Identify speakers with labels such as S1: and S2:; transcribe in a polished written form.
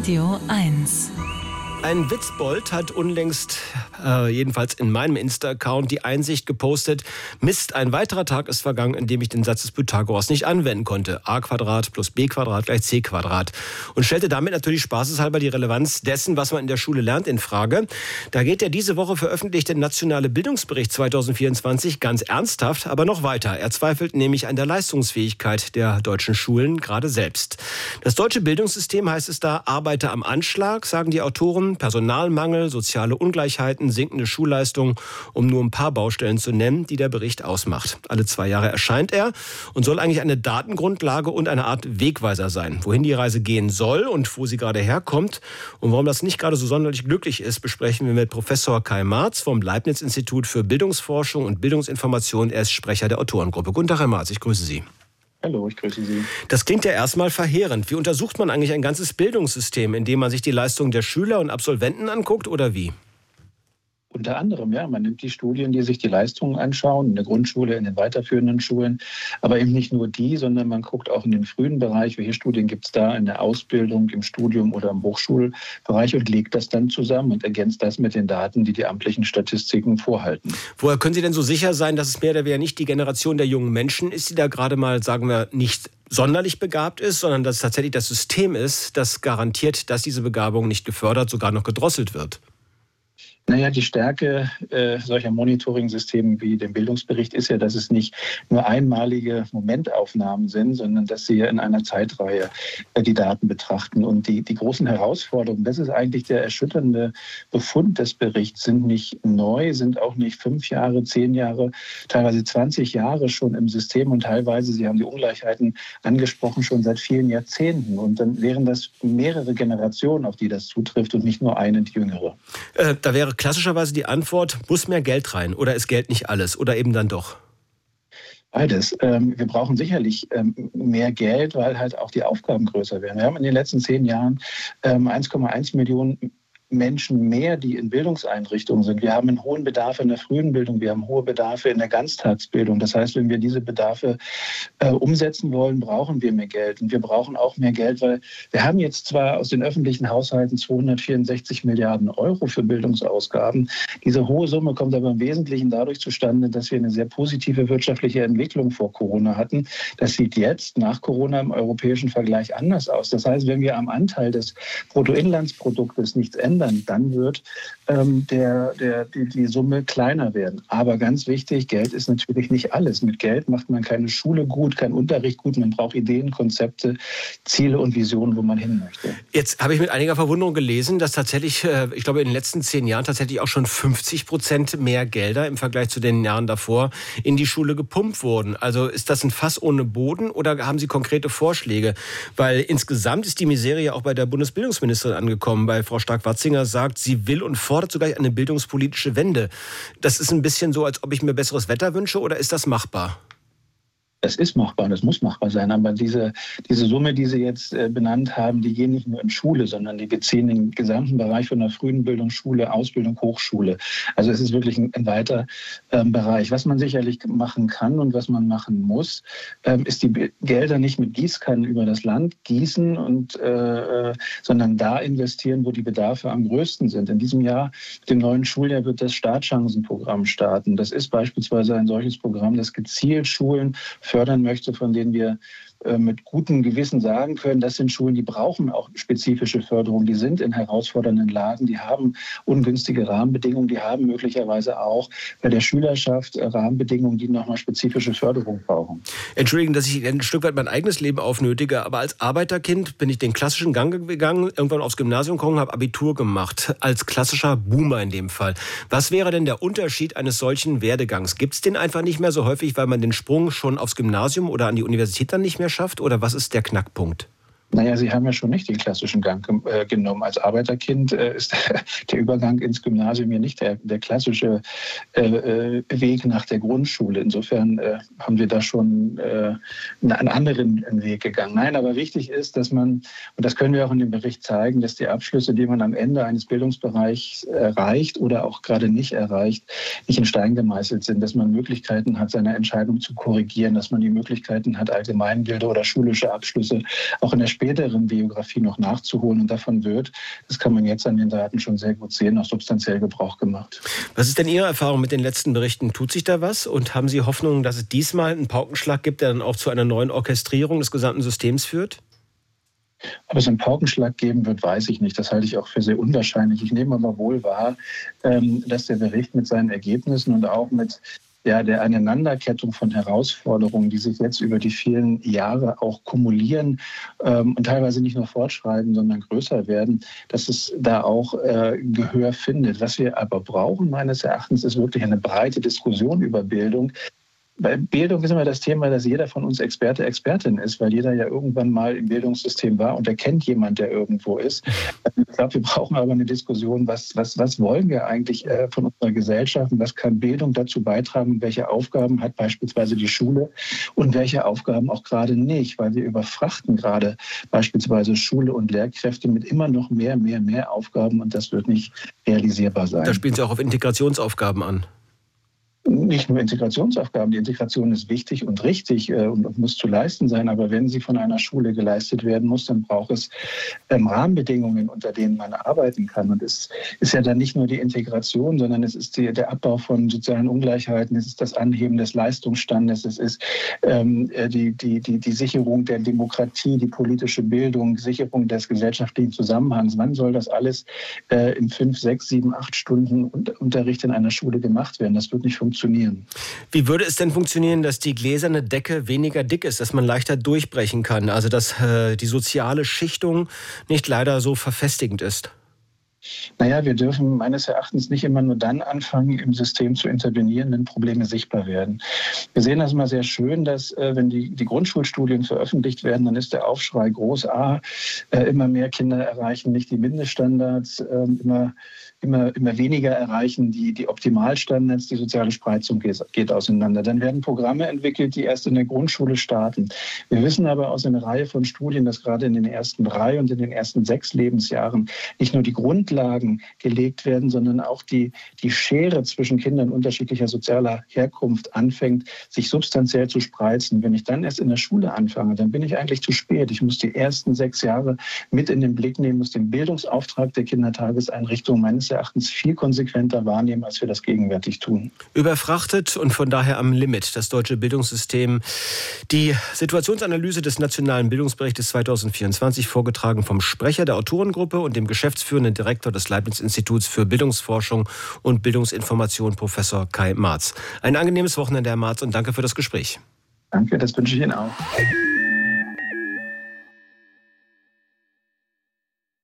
S1: Radio 1.
S2: Ein Witzbold hat unlängst, jedenfalls in meinem Insta-Account, die Einsicht gepostet: Mist, ein weiterer Tag ist vergangen, in dem ich den Satz des Pythagoras nicht anwenden konnte. a² plus b² gleich c². Und stellte damit natürlich spaßeshalber die Relevanz dessen, was man in der Schule lernt, in Frage. Da geht der diese Woche veröffentlichte Nationale Bildungsbericht 2024 ganz ernsthaft, aber noch weiter. Er zweifelt nämlich an der Leistungsfähigkeit der deutschen Schulen gerade selbst. Das deutsche Bildungssystem, heißt es da, arbeite am Anschlag, sagen die Autoren. Personalmangel, soziale Ungleichheiten, sinkende Schulleistung, um nur ein paar Baustellen zu nennen, die der Bericht ausmacht. Alle 2 Jahre erscheint er und soll eigentlich eine Datengrundlage und eine Art Wegweiser sein. Wohin die Reise gehen soll und wo sie gerade herkommt und warum das nicht gerade so sonderlich glücklich ist, besprechen wir mit Professor Kai Marz vom Leibniz-Institut für Bildungsforschung und Bildungsinformation. Er ist Sprecher der Autorengruppe. Guten Tag, Herr Marz, ich grüße Sie.
S3: Hallo, ich grüße Sie.
S2: Das klingt ja erstmal verheerend. Wie untersucht man eigentlich ein ganzes Bildungssystem, indem man sich die Leistung der Schüler und Absolventen anguckt, oder wie?
S3: Unter anderem, ja. Man nimmt die Studien, die sich die Leistungen anschauen, in der Grundschule, in den weiterführenden Schulen. Aber eben nicht nur die, sondern man guckt auch in den frühen Bereich, welche Studien gibt es da in der Ausbildung, im Studium oder im Hochschulbereich und legt das dann zusammen und ergänzt das mit den Daten, die die amtlichen Statistiken vorhalten.
S2: Woher können Sie denn so sicher sein, dass es mehr oder weniger nicht die Generation der jungen Menschen ist, die da gerade mal, sagen wir, nicht sonderlich begabt ist, sondern dass es tatsächlich das System ist, das garantiert, dass diese Begabung nicht gefördert, sogar noch gedrosselt wird?
S3: Naja, die Stärke solcher Monitoring-Systeme wie dem Bildungsbericht ist ja, dass es nicht nur einmalige Momentaufnahmen sind, sondern dass sie in einer Zeitreihe die Daten betrachten. Und die großen Herausforderungen, das ist eigentlich der erschütternde Befund des Berichts, sind nicht neu, sind auch nicht 5 Jahre, 10 Jahre, teilweise 20 Jahre schon im System und teilweise, Sie haben die Ungleichheiten angesprochen, schon seit vielen Jahrzehnten. Und dann wären das mehrere Generationen, auf die das zutrifft und nicht nur eine, die jüngere.
S2: Da wäre klassischerweise die Antwort: Muss mehr Geld rein oder ist Geld nicht alles oder eben dann doch?
S3: Beides. Wir brauchen sicherlich mehr Geld, weil halt auch die Aufgaben größer werden. Wir haben in den letzten 10 Jahren 1,1 Millionen Menschen mehr, die in Bildungseinrichtungen sind. Wir haben einen hohen Bedarf in der frühen Bildung, wir haben hohe Bedarfe in der Ganztagsbildung. Das heißt, wenn wir diese Bedarfe umsetzen wollen, brauchen wir mehr Geld. Und wir brauchen auch mehr Geld, weil wir haben jetzt zwar aus den öffentlichen Haushalten 264 Milliarden Euro für Bildungsausgaben. Diese hohe Summe kommt aber im Wesentlichen dadurch zustande, dass wir eine sehr positive wirtschaftliche Entwicklung vor Corona hatten. Das sieht jetzt nach Corona im europäischen Vergleich anders aus. Das heißt, wenn wir am Anteil des Bruttoinlandsproduktes nichts ändern, dann wird die Summe kleiner werden. Aber ganz wichtig, Geld ist natürlich nicht alles. Mit Geld macht man keine Schule gut, kein Unterricht gut. Man braucht Ideen, Konzepte, Ziele und Visionen, wo man hin möchte.
S2: Jetzt habe ich mit einiger Verwunderung gelesen, dass tatsächlich, ich glaube, in den letzten 10 Jahren tatsächlich auch schon 50% mehr Gelder im Vergleich zu den Jahren davor in die Schule gepumpt wurden. Also ist das ein Fass ohne Boden oder haben Sie konkrete Vorschläge? Weil insgesamt ist die Miserie auch bei der Bundesbildungsministerin angekommen. Bei Frau Stark-Watzinger sagt, sie will und fordert sogar eine bildungspolitische Wende. Das ist ein bisschen so, als ob ich mir besseres Wetter wünsche, oder ist das machbar?
S3: Das ist machbar und das muss machbar sein. Aber diese Summe, die Sie jetzt benannt haben, die gehen nicht nur in Schule, sondern die beziehen den gesamten Bereich von der frühen Bildung, Schule, Ausbildung, Hochschule. Also es ist wirklich ein weiter Bereich. Was man sicherlich machen kann und was man machen muss, ist die Gelder nicht mit Gießkannen über das Land gießen, sondern da investieren, wo die Bedarfe am größten sind. In diesem Jahr, mit dem neuen Schuljahr, wird das Startchancenprogramm starten. Das ist beispielsweise ein solches Programm, das gezielt Schulen fördern möchte, von denen wir mit gutem Gewissen sagen können, das sind Schulen, die brauchen auch spezifische Förderung. Die sind in herausfordernden Lagen, die haben ungünstige Rahmenbedingungen, die haben möglicherweise auch bei der Schülerschaft Rahmenbedingungen, die nochmal spezifische Förderung brauchen.
S2: Entschuldigen, dass ich ein Stück weit mein eigenes Leben aufnötige, aber als Arbeiterkind bin ich den klassischen Gang gegangen, irgendwann aufs Gymnasium gekommen, habe Abitur gemacht, als klassischer Boomer in dem Fall. Was wäre denn der Unterschied eines solchen Werdegangs? Gibt es den einfach nicht mehr so häufig, weil man den Sprung schon aufs Gymnasium oder an die Universität dann nicht mehr schafft? Oder was ist der Knackpunkt?
S3: Naja, Sie haben ja schon nicht den klassischen Gang genommen. Als Arbeiterkind ist der Übergang ins Gymnasium ja nicht der klassische Weg nach der Grundschule. Insofern haben wir da schon einen anderen Weg gegangen. Nein, aber wichtig ist, dass man, und das können wir auch in dem Bericht zeigen, dass die Abschlüsse, die man am Ende eines Bildungsbereichs erreicht oder auch gerade nicht erreicht, nicht in Stein gemeißelt sind, dass man Möglichkeiten hat, seine Entscheidung zu korrigieren, dass man die Möglichkeiten hat, Allgemeinbildung oder schulische Abschlüsse auch in der späteren Biografie noch nachzuholen. Und davon wird, das kann man jetzt an den Daten schon sehr gut sehen, auch substanziell Gebrauch gemacht.
S2: Was ist denn Ihre Erfahrung mit den letzten Berichten? Tut sich da was? Und haben Sie Hoffnung, dass es diesmal einen Paukenschlag gibt, der dann auch zu einer neuen Orchestrierung des gesamten Systems führt?
S3: Ob es einen Paukenschlag geben wird, weiß ich nicht. Das halte ich auch für sehr unwahrscheinlich. Ich nehme aber wohl wahr, dass der Bericht mit seinen Ergebnissen und auch mit der Aneinanderkettung von Herausforderungen, die sich jetzt über die vielen Jahre auch kumulieren und teilweise nicht nur fortschreiten, sondern größer werden, dass es da auch Gehör findet. Was wir aber brauchen, meines Erachtens, ist wirklich eine breite Diskussion über Bildung. Bei Bildung ist immer das Thema, dass jeder von uns Experte, Expertin ist, weil jeder ja irgendwann mal im Bildungssystem war und er kennt jemand, der irgendwo ist. Ich glaube, wir brauchen aber eine Diskussion, was wollen wir eigentlich von unserer Gesellschaft und was kann Bildung dazu beitragen und welche Aufgaben hat beispielsweise die Schule und welche Aufgaben auch gerade nicht, weil wir überfrachten gerade beispielsweise Schule und Lehrkräfte mit immer noch mehr Aufgaben und das wird nicht realisierbar sein.
S2: Da spielen Sie auch auf Integrationsaufgaben an.
S3: Nicht nur Integrationsaufgaben. Die Integration ist wichtig und richtig und muss zu leisten sein. Aber wenn sie von einer Schule geleistet werden muss, dann braucht es Rahmenbedingungen, unter denen man arbeiten kann. Und es ist ja dann nicht nur die Integration, sondern es ist der Abbau von sozialen Ungleichheiten, es ist das Anheben des Leistungsstandes, es ist die Sicherung der Demokratie, die politische Bildung, Sicherung des gesellschaftlichen Zusammenhangs. Wann soll das alles in 5, 6, 7, 8 Stunden Unterricht in einer Schule gemacht werden? Das wird nicht funktionieren.
S2: Wie würde es denn funktionieren, dass die gläserne Decke weniger dick ist, dass man leichter durchbrechen kann, also dass die soziale Schichtung nicht leider so verfestigend ist?
S3: Naja, wir dürfen meines Erachtens nicht immer nur dann anfangen, im System zu intervenieren, wenn Probleme sichtbar werden. Wir sehen das immer sehr schön, dass wenn die Grundschulstudien veröffentlicht werden, dann ist der Aufschrei groß. Immer mehr Kinder erreichen nicht die Mindeststandards, immer weniger erreichen die Optimalstandards, die soziale Spreizung geht auseinander. Dann werden Programme entwickelt, die erst in der Grundschule starten. Wir wissen aber aus einer Reihe von Studien, dass gerade in den ersten 3 und in den ersten 6 Lebensjahren nicht nur die Grundlagen gelegt werden, sondern auch die Schere zwischen Kindern unterschiedlicher sozialer Herkunft anfängt, sich substanziell zu spreizen. Wenn ich dann erst in der Schule anfange, dann bin ich eigentlich zu spät. Ich muss die ersten 6 Jahre mit in den Blick nehmen, muss den Bildungsauftrag der Kindertageseinrichtung meines Erachtens viel konsequenter wahrnehmen, als wir das gegenwärtig tun.
S2: Überfrachtet und von daher am Limit das deutsche Bildungssystem. Die Situationsanalyse des Nationalen Bildungsberichtes 2024, vorgetragen vom Sprecher der Autorengruppe und dem geschäftsführenden Direktor des Leibniz-Instituts für Bildungsforschung und Bildungsinformation, Professor Kai Marz. Ein angenehmes Wochenende, Herr Marz, und danke für das Gespräch.
S3: Danke, das wünsche ich Ihnen auch.